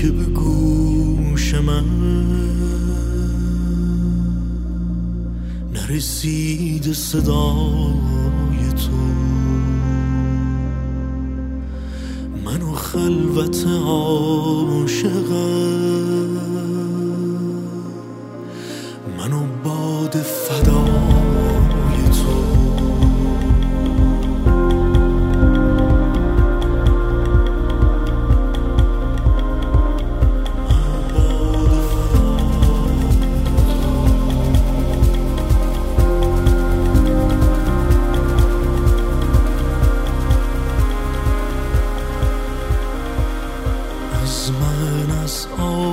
که به گوش من نرسید صدای تو، منو خلوت عاشقم، منو باد فدای تو. از من از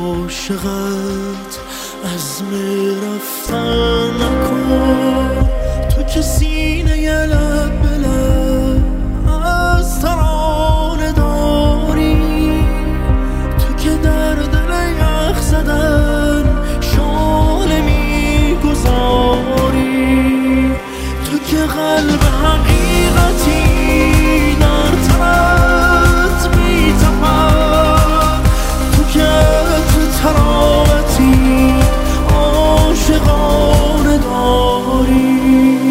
عاشقت عزم رفتن نکن، تو که سینه لب به لب از ترانه داری، تو که در دل یخ زدن شانه میگذاری، تو که قلب حقیقتی در تنت میتپد، تو که تراوتی عاشقانه داری.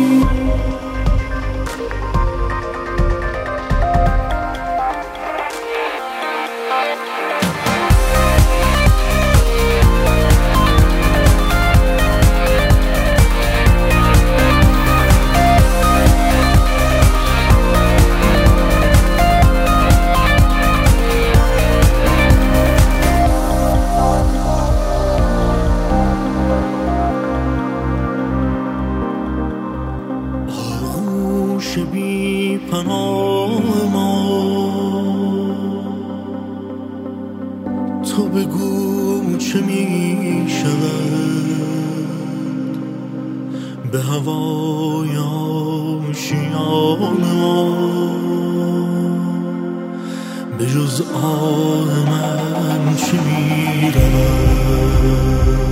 بی پناه ما تو بگو چه می شود به هوای آشیان ما، به جز آه من چه می رود.